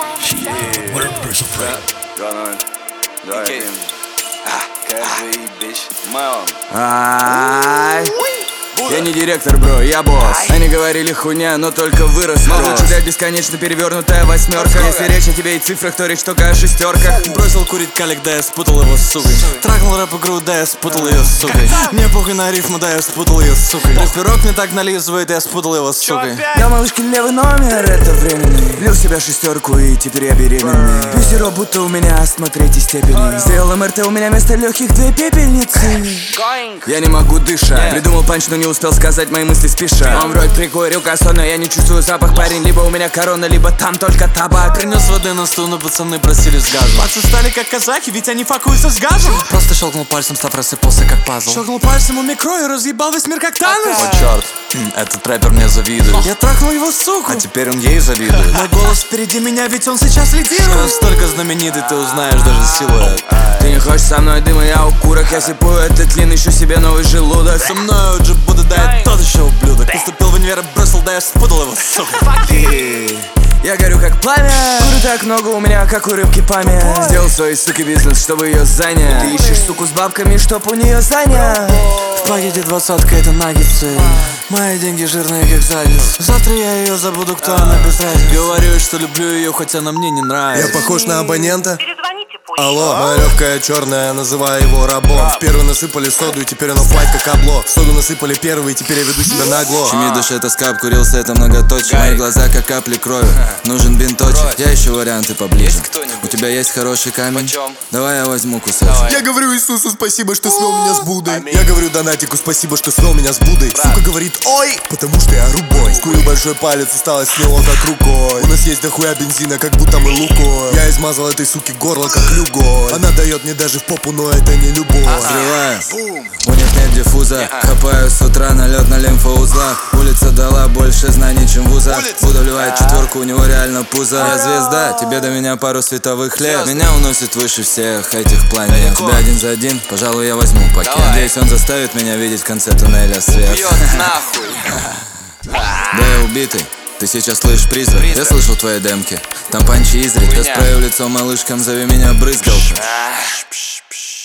What a piece of fruit. Я не директор, бро, я босс. Они говорили хуйня, но только вырос. Может читать бесконечно перевернутая восьмерка. Если речь о тебе и цифрах, то речь только о шестерках. Бросил курить калик, да я спутал его с сукой. Трахнул рэп-игру, да я спутал ее с сукой. Мне похуй на рифму, да я спутал ее с сукой. Рэперок мне так нализывает, я спутал его с сукой. Я малышки левый номер, это временный. Влил в себя шестерку и теперь я беременный. Пью сироп, будто у меня астма третьей степени. Сделал МРТ, у меня вместо легких две пепельницы. Я не могу дышать. Придумал панч, но не успел сказать мои мысли спеша. Он вроде прикурил косо, но я не чувствую запах, парень. Либо у меня корона, либо там только табак. Принес воды на стол, но пацаны просили с газом. Пацы стали как казахи, ведь они факуются с газом. Просто щелкнул пальцем, став рассыпался как пазл. Щелкнул пальцем у микро и разъебал весь мир как Танос. О черт, этот рэпер мне завидует. Я трахнул его суку, А теперь он ей завидует. мой голос впереди меня, ведь он сейчас лидирует. Настолько знаменитый, ты узнаешь даже силуэт. Ты не хочешь со мной дыма, я укурок. Я сипую этот тлин, ищу себе новый желудок. Со мной уже буду, да я тот еще ублюдок. Поступил в универ и бросил, да я спутал его, сука. Я горю как пламя. Курю так много у меня, как у рыбки память. Сделал свой, сука, бизнес, чтобы ее занять. Ты ищешь суку с бабками, чтоб у нее занять. В пакете 20-ка, это наггетсы. Мои деньги жирные, как задница. Завтра я ее забуду, кто она без разницы. Говорю, что люблю ее, хотя она мне не нравится. Я похож на абонента? Перезвоните позже. Алло, моя легкая черная, называю его рабом. В первый насыпали соду, и теперь оно впать как обло. В соду насыпали первый, и теперь я веду себя нагло. Щемит душе тоска, обкурился, это многоточие. Мои глаза как капли крови, нужен бинточек. Я ищу варианты поближе. У тебя есть хороший камень? Давай я возьму кусочек. Я говорю Иисусу спасибо, что свел меня с Буддой. Я говорю Донатику спасибо, что свел меня с Буддой. Сука говорит ой, потому что я рубой. Скурил большой палец, осталось с него как рукой. У нас есть дохуя бензина, как будто мы лукой. Я измазал этой суке горло как люгой. Она дает мне даже в попу, но это не любовь. Взрываю, у них нет диффуза. Хапаю с утра налет на лимфоузлах. Улица дала больше знаний, чем вуза. Буду вливать четверку, у него реально пузо. Я звезда, тебе до меня пару световых лет. Меня уносит выше всех этих планет. Тебя один за один, пожалуй, я возьму пакет. Надеюсь, он заставит меня видеть в конце туннеля свет. Да я убитый, ты сейчас слышишь призрак. Я слышал твои демки, там панчи изрик. Я спрею лицо малышкам, зови меня брызгалка.